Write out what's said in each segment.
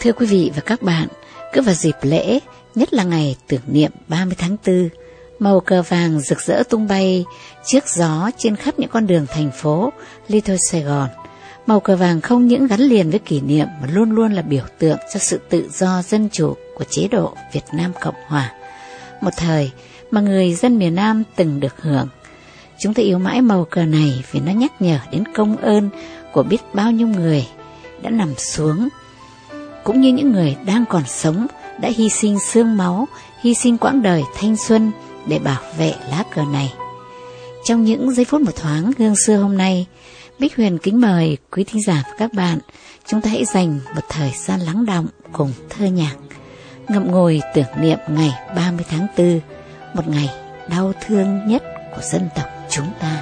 Thưa quý vị và các bạn, cứ vào dịp lễ, nhất là ngày tưởng niệm 30 tháng 4, màu cờ vàng rực rỡ tung bay trước gió trên khắp những con đường thành phố Little Sài Gòn. Màu cờ vàng không những gắn liền với kỷ niệm mà luôn luôn là biểu tượng cho sự tự do dân chủ của chế độ Việt Nam Cộng Hòa. Một thời mà người dân miền Nam từng được hưởng. Chúng ta yêu mãi màu cờ này vì nó nhắc nhở đến công ơn của biết bao nhiêu người đã nằm xuống, cũng như những người đang còn sống đã hy sinh xương máu, hy sinh quãng đời thanh xuân để bảo vệ lá cờ này. Trong những giây phút một thoáng hương xưa hôm nay, Bích Huyền kính mời quý thính giả và các bạn, chúng ta hãy dành một thời gian lắng đọng cùng thơ nhạc, ngậm ngùi tưởng niệm ngày 30 tháng 4, một ngày đau thương nhất của dân tộc chúng ta.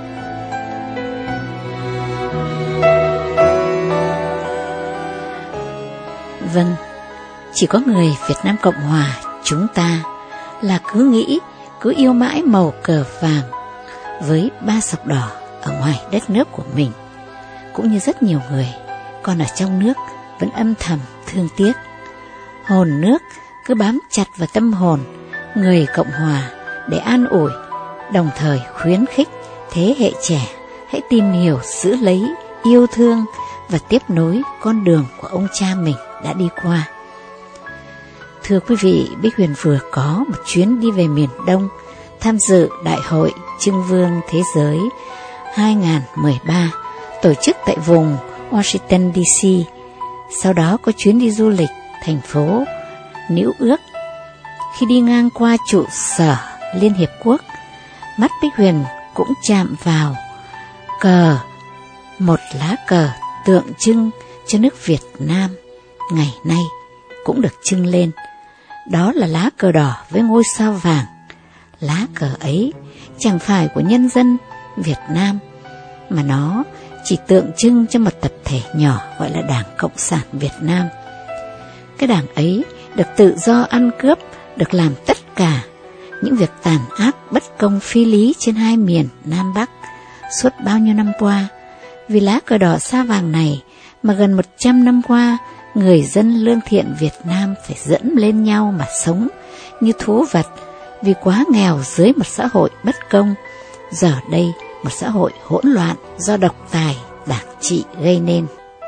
Vâng, chỉ có người Việt Nam Cộng Hòa chúng ta là cứ nghĩ, cứ yêu mãi màu cờ vàng với ba sọc đỏ ở ngoài đất nước của mình, cũng như rất nhiều người còn ở trong nước vẫn âm thầm thương tiếc. Hồn nước cứ bám chặt vào tâm hồn người Cộng Hòa để an ủi, đồng thời khuyến khích thế hệ trẻ hãy tìm hiểu, giữ lấy, yêu thương và tiếp nối con đường của ông cha mình đã đi qua. Thưa quý vị, Bích Huyền vừa có một chuyến đi về miền Đông tham dự Đại hội Trưng Vương Thế giới 2013 tổ chức tại vùng Washington DC. Sau đó có chuyến đi du lịch thành phố New York. Khi đi ngang qua trụ sở Liên Hiệp Quốc, mắt Bích Huyền cũng chạm vào cờ, một lá cờ tượng trưng cho nước Việt Nam ngày nay cũng được trưng lên. Đó là lá cờ đỏ với ngôi sao vàng. Lá cờ ấy chẳng phải của nhân dân Việt Nam, mà nó chỉ tượng trưng cho một tập thể nhỏ gọi là Đảng Cộng sản Việt Nam. Cái đảng ấy được tự do ăn cướp, được làm tất cả những việc tàn ác bất công phi lý trên hai miền Nam Bắc suốt bao nhiêu năm qua. Vì lá cờ đỏ sao vàng này mà gần 100 năm qua, người dân lương thiện Việt Nam phải dẫn lên nhau mà sống như thú vật vì quá nghèo dưới một xã hội bất công. Giờ đây một xã hội hỗn loạn do độc tài đảng trị gây nên.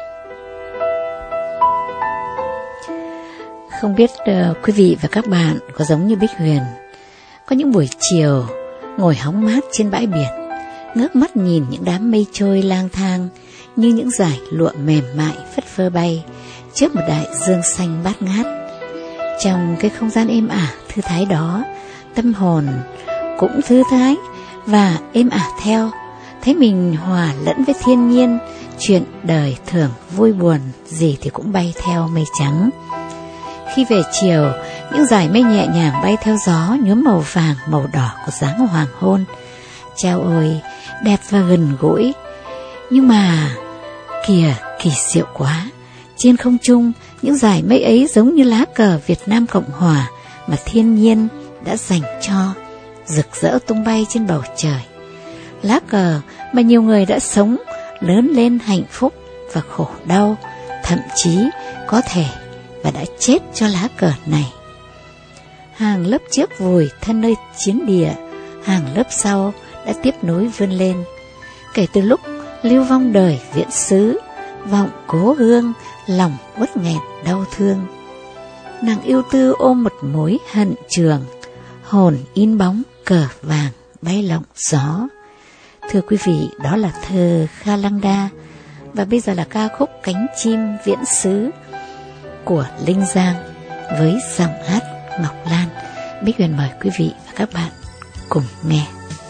Không biết quý vị và các bạn có giống như Bích Huyền, có những buổi chiều ngồi hóng mát trên bãi biển, ngước mắt nhìn những đám mây trôi lang thang như những dải lụa mềm mại phất phơ bay trước một đại dương xanh bát ngát. Trong cái không gian êm ả thư thái đó, tâm hồn cũng thư thái và êm ả theo, thấy mình hòa lẫn với thiên nhiên, chuyện đời thường vui buồn gì thì cũng bay theo mây trắng. Khi về chiều, những dải mây nhẹ nhàng bay theo gió nhuốm màu vàng màu đỏ của dáng hoàng hôn. Chao ôi, đẹp và gần gũi. Nhưng mà kìa, kỳ diệu quá. Trên không trung, những dải mây ấy giống như lá cờ Việt Nam Cộng Hòa mà thiên nhiên đã dành cho, rực rỡ tung bay trên bầu trời. Lá cờ mà nhiều người đã sống, lớn lên hạnh phúc và khổ đau, thậm chí có thể và đã chết cho lá cờ này. Hàng lớp trước vùi thân nơi chiến địa, hàng lớp sau đã tiếp nối vươn lên. Kể từ lúc lưu vong đời viễn xứ, vọng cố hương, lòng uất nghẹn đau thương. Nàng yêu tư ôm một mối hận trường, hồn in bóng cờ vàng bay lộng gió. Thưa quý vị, đó là thơ Kha Lăng Đa. Và bây giờ là ca khúc Cánh chim viễn xứ của Linh Giang với giọng hát Ngọc Lan. Bích Huyền mời quý vị và các bạn cùng nghe.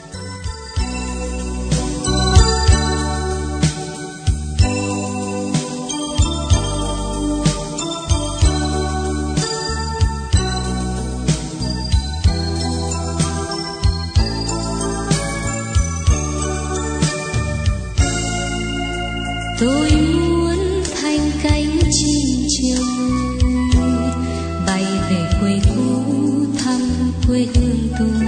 Tôi muốn thành cánh chim trời bay về quê cũ thăm quê hương tôi.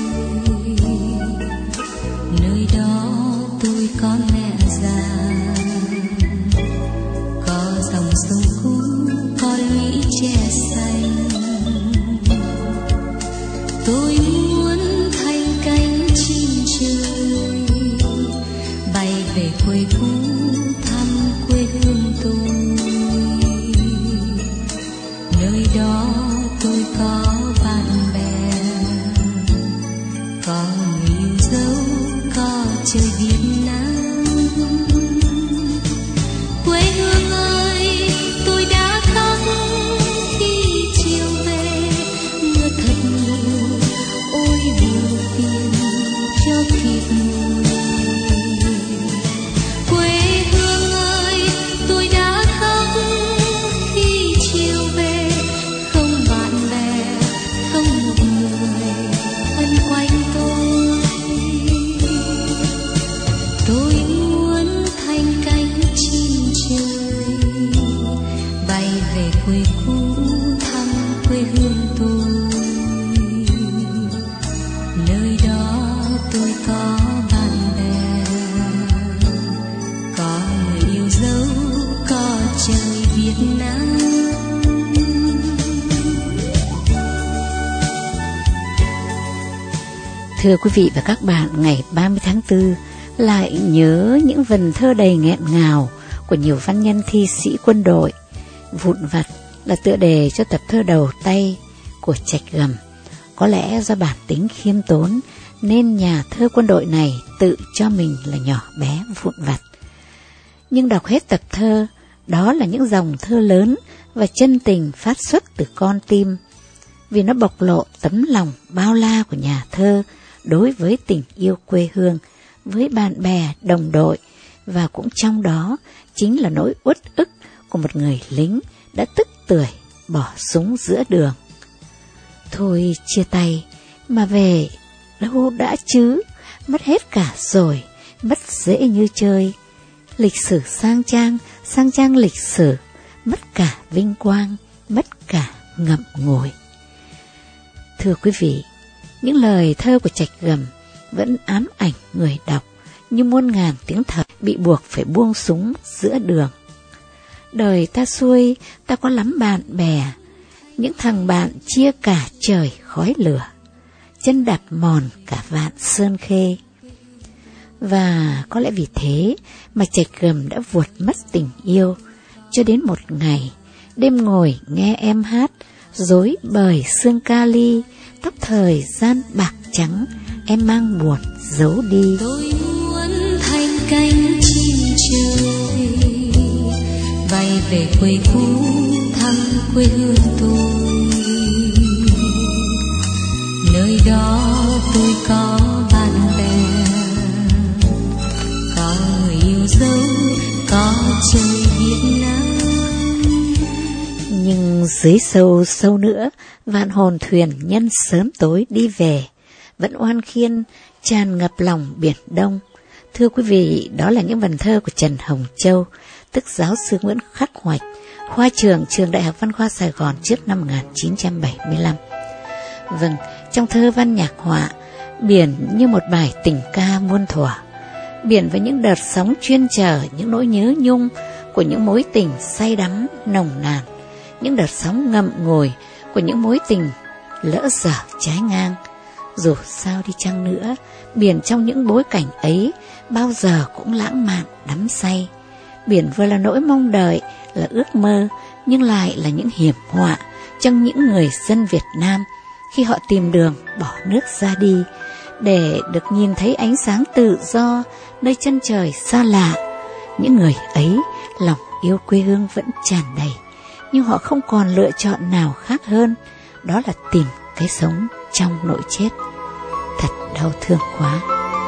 Nơi đó tôi có mẹ già, có dòng sông cũ, có trời Việt Nam. Quê hương ơi, tôi đã khóc khi chiều về, mưa thật nhiều, ôi buồn phiền cho thịt người. Quê hương ơi, tôi đã khóc khi chiều về, không bạn bè, không một người ân quanh tôi. Tôi muốn thành cánh chim trời bay về quê cũ thăm quê hương tôi. Nơi đó tôi có bạn bè, có người yêu dấu, có trời Việt Nam. Thưa quý vị và các bạn, ngày 30 tháng 4 lại nhớ những vần thơ đầy nghẹn ngào của nhiều văn nhân thi sĩ quân đội. Vụn vặt là tựa đề cho tập thơ đầu tay của Trạch Gầm. Có lẽ do bản tính khiêm tốn nên nhà thơ quân đội này tự cho mình là nhỏ bé vụn vặt. Nhưng đọc hết tập thơ, đó là những dòng thơ lớn và chân tình phát xuất từ con tim, vì nó bộc lộ tấm lòng bao la của nhà thơ đối với tình yêu quê hương, với bạn bè, đồng đội, và cũng trong đó chính là nỗi uất ức của một người lính đã tức tưởi bỏ súng giữa đường. Thôi chia tay mà về đâu đã chứ, mất hết cả rồi, mất dễ như chơi. Lịch sử sang trang lịch sử, mất cả vinh quang, mất cả ngậm ngùi. Thưa quý vị, những lời thơ của Trạch Gầm vẫn ám ảnh người đọc như muôn ngàn tiếng thở bị buộc phải buông súng giữa đường. Đời ta xuôi, ta có lắm bạn bè, những thằng bạn chia cả trời khói lửa, chân đạp mòn cả vạn sơn khê. Và có lẽ vì thế mà Trạch Gầm đã vuột mất tình yêu, cho đến một ngày, đêm ngồi nghe em hát, rối bời sương kali, tóc thời gian bạc trắng, em mang buồn giấu đi. Tôi muốn thành cánh chim trời bay về quê cũ thăm quê hương tôi. Nơi đó tôi có bạn bè, có người yêu dấu, có trời Việt Nam. Nhưng dưới sâu nữa, vạn hồn thuyền nhân sớm tối đi về, vẫn oan khiên tràn ngập lòng biển Đông. Thưa quý vị, đó là những vần thơ của Trần Hồng Châu, tức giáo sư Nguyễn Khắc Hoạch, khoa trưởng Trường Đại học Văn khoa Sài Gòn trước năm 1975. Vâng, trong thơ văn nhạc họa, biển như một bài tình ca muôn thuở. Biển với những đợt sóng chuyên chở những nỗi nhớ nhung của những mối tình say đắm nồng nàn, những đợt sóng ngậm ngùi của những mối tình lỡ dở trái ngang. Dù sao đi chăng nữa, biển trong những bối cảnh ấy bao giờ cũng lãng mạn đắm say. Biển vừa là nỗi mong đợi, là ước mơ, nhưng lại là những hiểm họa trong những người dân Việt Nam khi họ tìm đường bỏ nước ra đi để được nhìn thấy ánh sáng tự do nơi chân trời xa lạ. Những người ấy lòng yêu quê hương vẫn tràn đầy, nhưng họ không còn lựa chọn nào khác hơn, đó là tìm cái sống trong nỗi chết. Thật đau thương quá.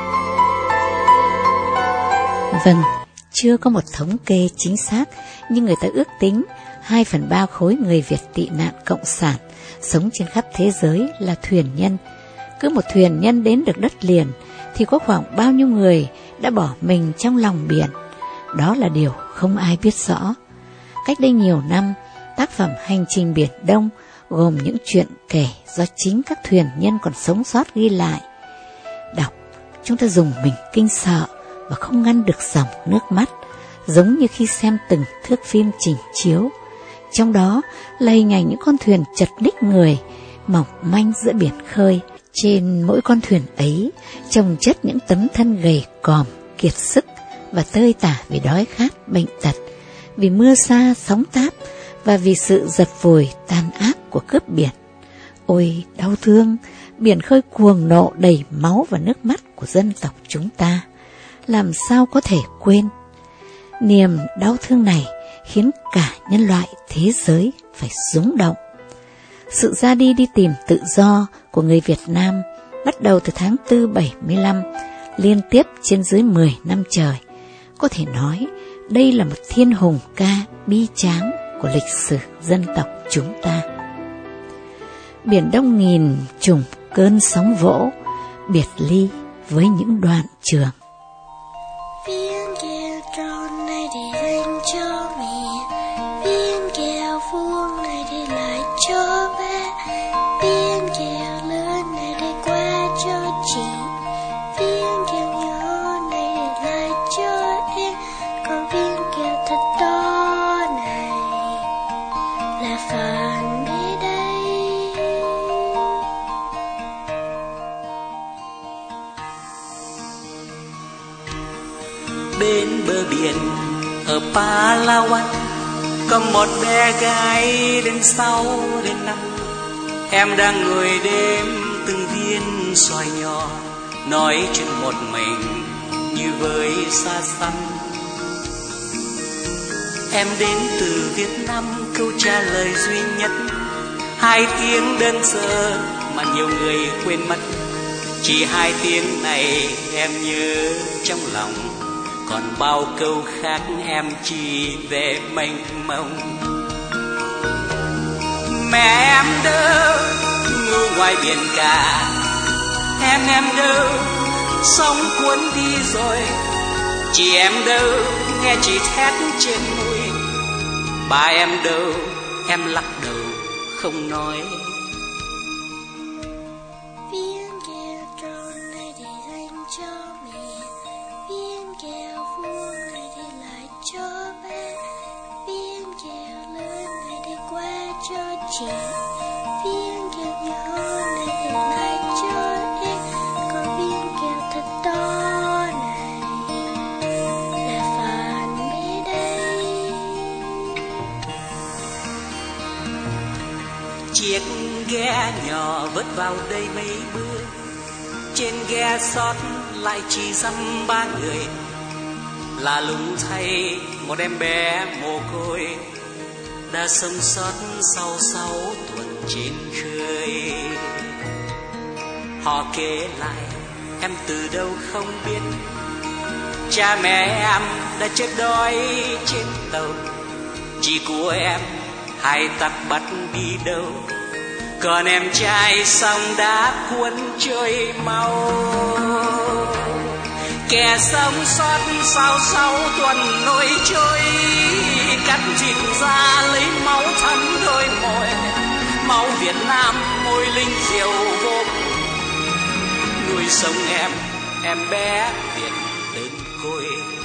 Vâng, chưa có một thống kê chính xác, nhưng người ta ước tính 2/3 khối người Việt tị nạn cộng sản sống trên khắp thế giới là thuyền nhân. Cứ một thuyền nhân đến được đất liền thì có khoảng bao nhiêu người đã bỏ mình trong lòng biển. Đó là điều không ai biết rõ. Cách đây nhiều năm, tác phẩm Hành trình Biển Đông gồm những chuyện kể do chính các thuyền nhân còn sống sót ghi lại. Đọc, chúng ta dùng mình kinh sợ và không ngăn được dòng nước mắt, giống như khi xem từng thước phim trình chiếu. Trong đó là hình ảnh những con thuyền chật ních người, mỏng manh giữa biển khơi. Trên mỗi con thuyền ấy chồng chất những tấm thân gầy còm, kiệt sức và tơi tả vì đói khát, bệnh tật, vì mưa sa sóng táp và vì sự giật vùi tàn ác của cướp biển. Ôi đau thương, biển khơi cuồng nộ đầy máu và nước mắt của dân tộc chúng ta. làm sao có thể quên. Niềm đau thương này khiến cả nhân loại thế giới phải rúng động. Sự ra đi tìm tự do của người Việt Nam bắt đầu từ tháng 4 75, liên tiếp trên dưới 10 năm trời. Có thể nói đây là một thiên hùng ca bi tráng của lịch sử dân tộc chúng ta. Biển Đông nghìn trùng cơn sóng vỗ, biệt ly với những đoạn trường. Viên kẹo tròn này để dành cho mẹ, viên kẹo vuông này để lại cho ba, viên kẹo lớn này để qua cho chị, viên kẹo nhỏ này để lại cho em, còn viên kẹo thật to này là phần bé đây. Bên bờ biển ở Palawan có một bé gái đến 6 đến 5. Em đang ngồi đêm từng viên xoài nhỏ, nói chuyện một mình như với xa xăm. Em đến từ Việt Nam, câu trả lời duy nhất 2 tiếng đơn sơ mà nhiều người quên mất. Chỉ 2 tiếng này em nhớ trong lòng, còn bao câu khác em chỉ về mênh mông. Mẹ em đâu ngủ ngoài biển cả, em đâu sóng cuốn đi rồi. Chị em đâu nghe chị thét trên núi, ba em đâu em lắc đầu không nói. Viên kẹo tròn này để dành cho mẹ, viên kẹo vuông này để lại cho ba, viên kẹo lớn này để qua cho chị, viên kẹo nhỏ này để lại cho em, còn viên kẹo thật to này là phần bé đây. Chiếc ghe nhỏ vớt vào đây mấy bữa, trên ghe sót lại chỉ dăm 3 người. Là lùng thay một em bé mồ côi đã sống sót sau 6 tuần trên khơi. Họ kể lại em từ đâu không biết, cha mẹ em đã chết đói trên tàu. Chị của em hai tặc bắt đi đâu, còn em trai xong đã cuốn trôi mau. Kẻ sống sót sau 6 tuần nổi trôi, cắt thịt ra lấy máu thấm đôi môi, máu Việt Nam môi linh diệu vô cùng, nuôi sống em bé Việt đơn côi.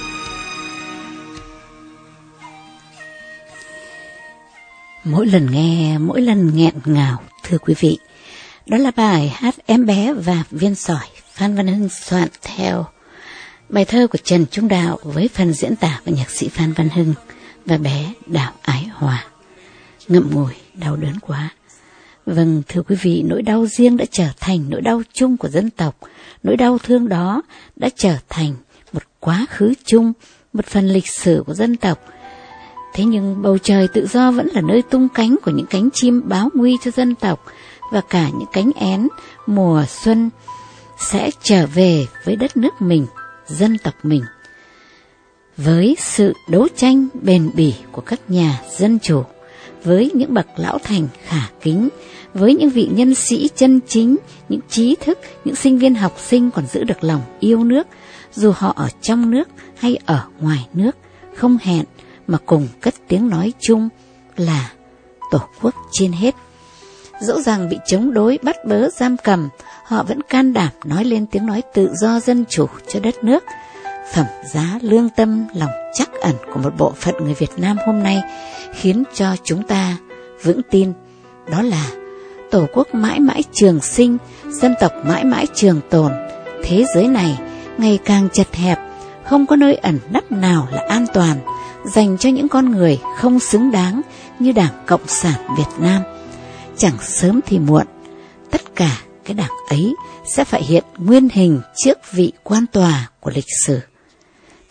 Mỗi lần nghe, mỗi lần nghẹn ngào, thưa quý vị. Đó là bài hát Em bé và viên sỏi, Phan Văn Hưng soạn theo bài thơ của Trần Trung Đạo với phần diễn tả của nhạc sĩ Phan Văn Hưng và bé Đào Ái Hòa. Ngậm ngùi, đau đớn quá. Vâng, thưa quý vị, nỗi đau riêng đã trở thành nỗi đau chung của dân tộc. Nỗi đau thương đó đã trở thành một quá khứ chung, một phần lịch sử của dân tộc. Thế nhưng bầu trời tự do vẫn là nơi tung cánh của những cánh chim báo nguy cho dân tộc, và cả những cánh én mùa xuân sẽ trở về với đất nước mình, dân tộc mình. Với sự đấu tranh bền bỉ của các nhà dân chủ, với những bậc lão thành khả kính, với những vị nhân sĩ chân chính, những trí thức, những sinh viên học sinh còn giữ được lòng yêu nước, dù họ ở trong nước hay ở ngoài nước, không hẹn mà cùng cất tiếng nói chung là Tổ quốc trên hết. Dẫu rằng bị chống đối, bắt bớ, giam cầm, họ vẫn can đảm nói lên tiếng nói tự do dân chủ cho đất nước. Phẩm giá lương tâm, lòng trắc ẩn của một bộ phận người Việt Nam hôm nay khiến cho chúng ta vững tin, đó là Tổ quốc mãi mãi trường sinh, dân tộc mãi mãi trường tồn. Thế giới này ngày càng chật hẹp, không có nơi ẩn nấp nào là an toàn dành cho những con người không xứng đáng như Đảng Cộng sản Việt Nam. Chẳng sớm thì muộn, tất cả cái đảng ấy sẽ phải hiện nguyên hình trước vị quan tòa của lịch sử.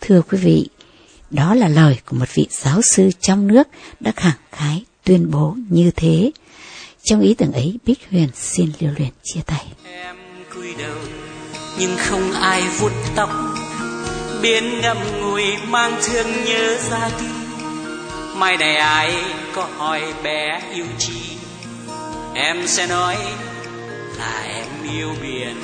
Thưa quý vị, đó là lời của một vị giáo sư trong nước đã khẳng khái tuyên bố như thế. Trong ý tưởng ấy, Bích Huyền xin lưu luyến chia tay. Em cúi đầu nhưng không ai vuốt tóc, biến ngậm ngùi mang thương nhớ ra đi. Mai này ai có hỏi bé yêu chi, em sẽ nói là em yêu biển.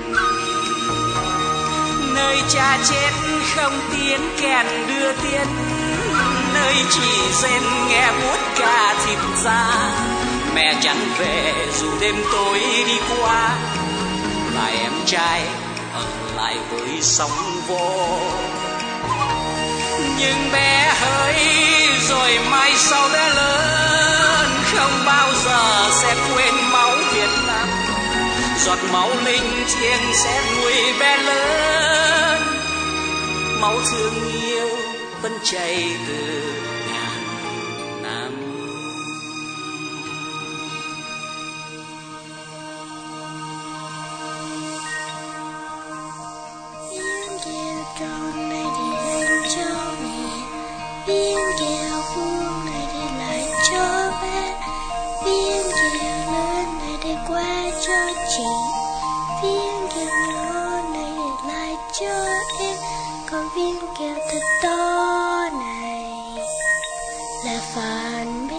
Nơi cha chết không tiếng kèn đưa tiếng, nơi chỉ rên nghe buốt ca thịt da. Mẹ chẳng về dù đêm tối đi qua, là em trai ở lại với sóng vỗ. Nhưng bé hỡi rồi mai sau bé lớn, không bao giờ sẽ quên máu Việt Nam. Giọt máu linh thiêng sẽ nuôi bé lớn, máu thương yêu vẫn chảy từ ngàn năm. Tiếng kêu tròn này đi lên cho mẹ, tiếng kêu buông này đi lại cho bé, tiếng kêu lớn này đi qua cho chị, tiếng kêu nhỏ này đi lại cho em, còn tiếng kêu thật to này là phản